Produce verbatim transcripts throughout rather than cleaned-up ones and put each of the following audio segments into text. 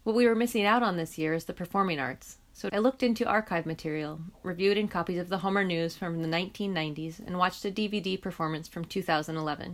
What we were missing out on this year is the performing arts, so I looked into archive material, reviewed in copies of the Homer News from the nineteen nineties, and watched a D V D performance from two thousand eleven.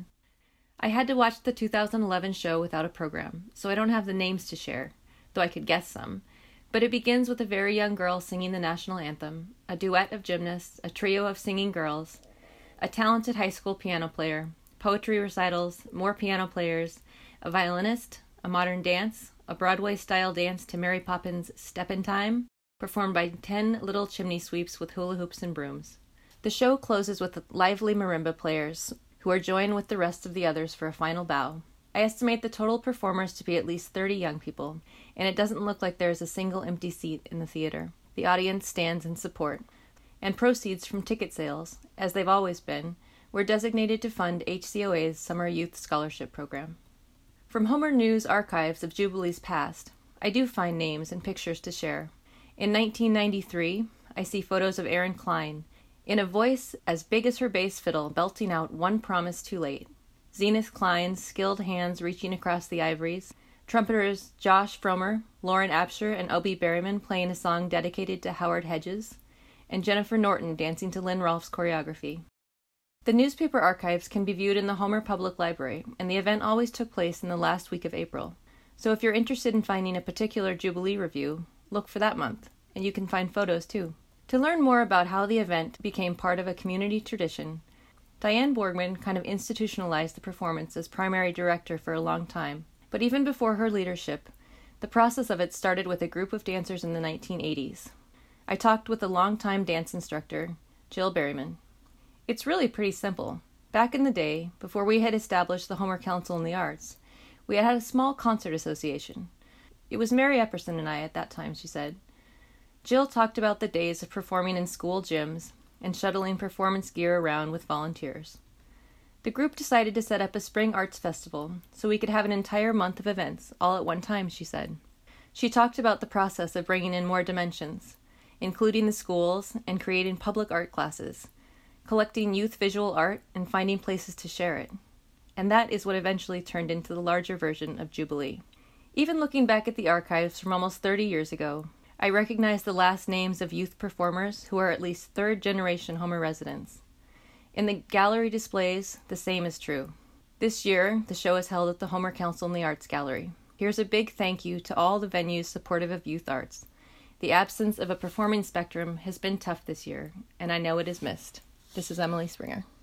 I had to watch the two thousand eleven show without a program, so I don't have the names to share, though I could guess some. But it begins with a very young girl singing the national anthem, a duet of gymnasts, a trio of singing girls, a talented high school piano player, poetry recitals, more piano players, a violinist, a modern dance, a Broadway-style dance to Mary Poppins' Step in Time, performed by ten little chimney sweeps with hula hoops and brooms. The show closes with lively marimba players, who are joined with the rest of the others for a final bow. I estimate the total performers to be at least thirty young people, and it doesn't look like there is a single empty seat in the theater. The audience stands in support, and proceeds from ticket sales, as they've always been, were designated to fund H C O A's Summer Youth Scholarship Program. From Homer News archives of Jubilees past, I do find names and pictures to share. In nineteen ninety-three, I see photos of Erin Klein, in a voice as big as her bass fiddle, belting out One Promise Too Late. Zenith Klein's skilled hands reaching across the ivories, trumpeters Josh Fromer, Lauren Absher, and Obie Berryman playing a song dedicated to Howard Hedges, and Jennifer Norton dancing to Lynn Rolfe's choreography. The newspaper archives can be viewed in the Homer Public Library, and the event always took place in the last week of April. So if you're interested in finding a particular Jubilee review, look for that month, and you can find photos too. To learn more about how the event became part of a community tradition, Diane Borgman kind of institutionalized the performance as primary director for a long time, but even before her leadership, the process of it started with a group of dancers in the nineteen eighties. I talked with a longtime dance instructor, Jill Berryman. It's really pretty simple. Back in the day, before we had established the Homer Council in the Arts, we had had a small concert association. It was Mary Epperson and I at that time, she said. Jill talked about the days of performing in school gyms and shuttling performance gear around with volunteers. The group decided to set up a spring arts festival so we could have an entire month of events all at one time, she said. She talked about the process of bringing in more dimensions, including the schools and creating public art classes, collecting youth visual art and finding places to share it. And that is what eventually turned into the larger version of Jubilee. Even looking back at the archives from almost thirty years ago, I recognize the last names of youth performers who are at least third-generation Homer residents. In the gallery displays, the same is true. This year, the show is held at the Homer Council in the Arts Gallery. Here's a big thank you to all the venues supportive of youth arts. The absence of a performing spectrum has been tough this year, and I know it is missed. This is Emily Springer.